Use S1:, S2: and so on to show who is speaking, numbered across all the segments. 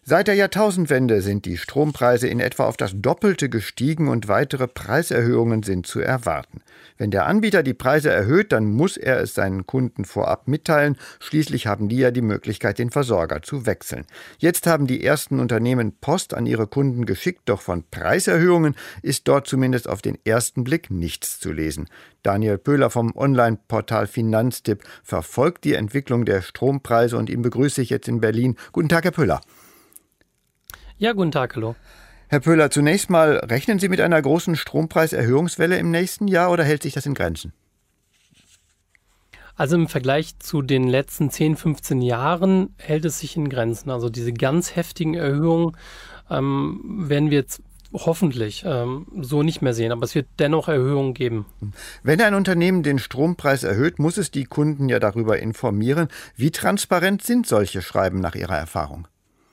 S1: Seit der Jahrtausendwende sind die Strompreise in etwa auf das Doppelte gestiegen und weitere Preiserhöhungen sind zu erwarten. Wenn der Anbieter die Preise erhöht, dann muss er es seinen Kunden vorab mitteilen. Schließlich haben die ja die Möglichkeit, den Versorger zu wechseln. Jetzt haben die ersten Unternehmen Post an ihre Kunden geschickt, doch von Preiserhöhungen ist dort zumindest auf den ersten Blick nichts zu lesen. Daniel Pöhler vom Online-Portal Finanztipp verfolgt die Entwicklung der Strompreise und ihn begrüße ich jetzt in Berlin. Guten Tag, Herr Pöhler.
S2: Ja, guten Tag, hallo.
S1: Herr Pöhler, zunächst mal, rechnen Sie mit einer großen Strompreiserhöhungswelle im nächsten Jahr oder hält sich das in Grenzen?
S2: Also im Vergleich zu den letzten 10, 15 Jahren hält es sich in Grenzen. Also diese ganz heftigen Erhöhungen werden wir jetzt hoffentlich so nicht mehr sehen. Aber es wird dennoch Erhöhungen geben.
S1: Wenn ein Unternehmen den Strompreis erhöht, muss es die Kunden ja darüber informieren. Wie transparent sind solche Schreiben nach Ihrer Erfahrung?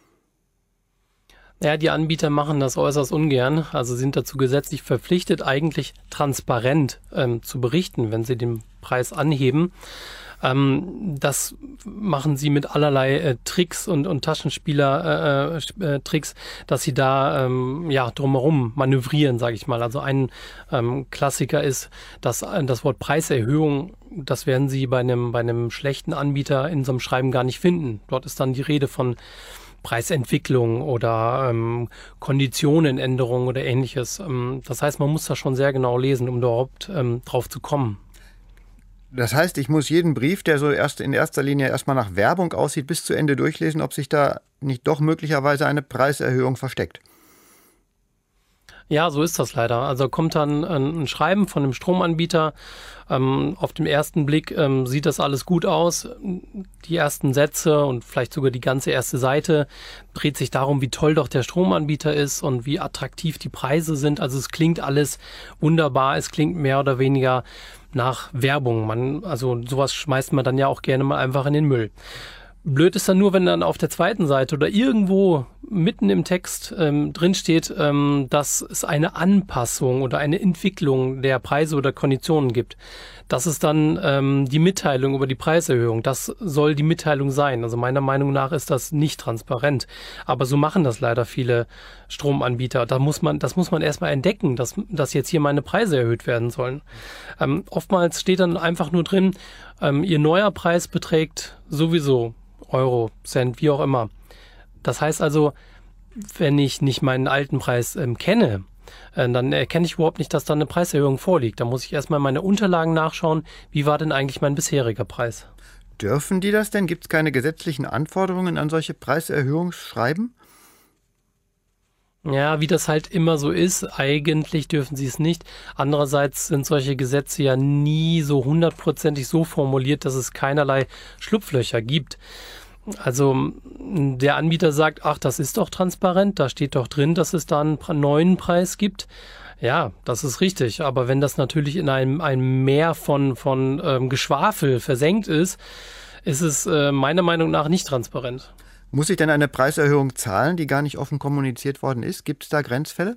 S2: Ja, die Anbieter machen das äußerst ungern, also sind dazu gesetzlich verpflichtet, eigentlich transparent zu berichten, wenn sie den Preis anheben. Das machen sie mit allerlei Tricks und Taschenspieler-Tricks, dass sie da drumherum manövrieren, sage ich mal. Also ein Klassiker ist, dass das Wort Preiserhöhung, das werden Sie bei einem schlechten Anbieter in so einem Schreiben gar nicht finden. Dort ist dann die Rede von Preisentwicklung oder Konditionenänderung oder ähnliches. Das heißt, man muss das schon sehr genau lesen, um überhaupt drauf zu kommen.
S1: Das heißt, ich muss jeden Brief, der so erst in erster Linie erstmal nach Werbung aussieht, bis zu Ende durchlesen, ob sich da nicht doch möglicherweise eine Preiserhöhung versteckt.
S2: Ja, so ist das leider. Also kommt dann ein Schreiben von dem Stromanbieter. Auf den ersten Blick sieht das alles gut aus. Die ersten Sätze und vielleicht sogar die ganze erste Seite dreht sich darum, wie toll doch der Stromanbieter ist und wie attraktiv die Preise sind. Also es klingt alles wunderbar. Es klingt mehr oder weniger nach Werbung. Also sowas schmeißt man dann ja auch gerne mal einfach in den Müll. Blöd ist dann nur, wenn dann auf der zweiten Seite oder irgendwo mitten im Text drin steht, dass es eine Anpassung oder eine Entwicklung der Preise oder Konditionen gibt. Das ist dann die Mitteilung über die Preiserhöhung. Das soll die Mitteilung sein. Also meiner Meinung nach ist das nicht transparent. Aber so machen das leider viele Stromanbieter. Das muss man erstmal entdecken, dass jetzt hier meine Preise erhöht werden sollen. Oftmals steht dann einfach nur drin, Ihr neuer Preis beträgt sowieso Euro, Cent, wie auch immer. Das heißt also, wenn ich nicht meinen alten Preis kenne, dann erkenne ich überhaupt nicht, dass da eine Preiserhöhung vorliegt. Da muss ich erstmal meine Unterlagen nachschauen, wie war denn eigentlich mein bisheriger Preis.
S1: Dürfen die das denn? Gibt es keine gesetzlichen Anforderungen an solche Preiserhöhungsschreiben?
S2: Ja, wie das halt immer so ist, eigentlich dürfen sie es nicht. Andererseits sind solche Gesetze ja nie so 100% so formuliert, dass es keinerlei Schlupflöcher gibt. Also der Anbieter sagt, ach, das ist doch transparent, da steht doch drin, dass es da einen neuen Preis gibt. Ja, das ist richtig, aber wenn das natürlich in einem Meer von Geschwafel versenkt ist es meiner Meinung nach nicht transparent.
S1: Muss ich denn eine Preiserhöhung zahlen, die gar nicht offen kommuniziert worden ist? Gibt es da Grenzfälle?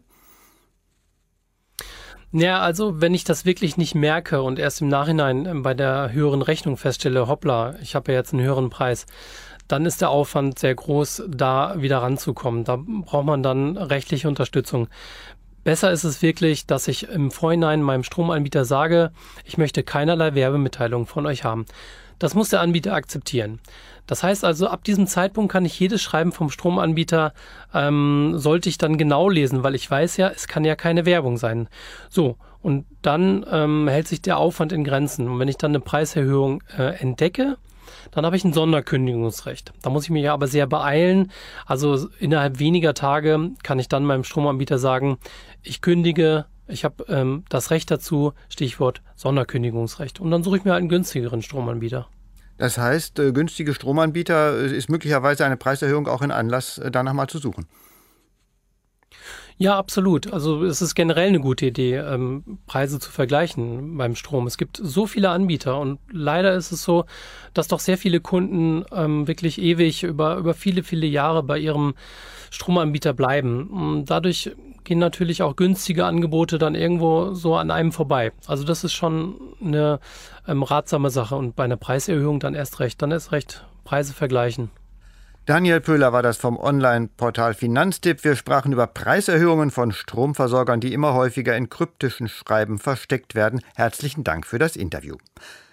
S2: Ja, also wenn ich das wirklich nicht merke und erst im Nachhinein bei der höheren Rechnung feststelle, hoppla, ich habe ja jetzt einen höheren Preis, dann ist der Aufwand sehr groß, da wieder ranzukommen. Da braucht man dann rechtliche Unterstützung. Besser ist es wirklich, dass ich im Vorhinein meinem Stromanbieter sage, ich möchte keinerlei Werbemitteilung von euch haben. Das muss der Anbieter akzeptieren. Das heißt also, ab diesem Zeitpunkt kann ich jedes Schreiben vom Stromanbieter, sollte ich dann genau lesen, weil ich weiß ja, es kann ja keine Werbung sein. So, und dann hält sich der Aufwand in Grenzen. Und wenn ich dann eine Preiserhöhung entdecke, dann habe ich ein Sonderkündigungsrecht. Da muss ich mich aber sehr beeilen. Also innerhalb weniger Tage kann ich dann meinem Stromanbieter sagen, ich kündige, ich habe das Recht dazu, Stichwort Sonderkündigungsrecht. Und dann suche ich mir halt einen günstigeren Stromanbieter.
S1: Das heißt, günstige Stromanbieter ist möglicherweise eine Preiserhöhung auch ein Anlass, danach mal zu suchen.
S2: Ja, absolut. Also es ist generell eine gute Idee, Preise zu vergleichen beim Strom. Es gibt so viele Anbieter und leider ist es so, dass doch sehr viele Kunden wirklich ewig über viele, viele Jahre bei ihrem Stromanbieter bleiben. Und dadurch gehen natürlich auch günstige Angebote dann irgendwo so an einem vorbei. Also das ist schon eine ratsame Sache und bei einer Preiserhöhung dann erst recht Preise vergleichen.
S1: Daniel Pöhler war das vom Online-Portal Finanztipp. Wir sprachen über Preiserhöhungen von Stromversorgern, die immer häufiger in kryptischen Schreiben versteckt werden. Herzlichen Dank für das Interview.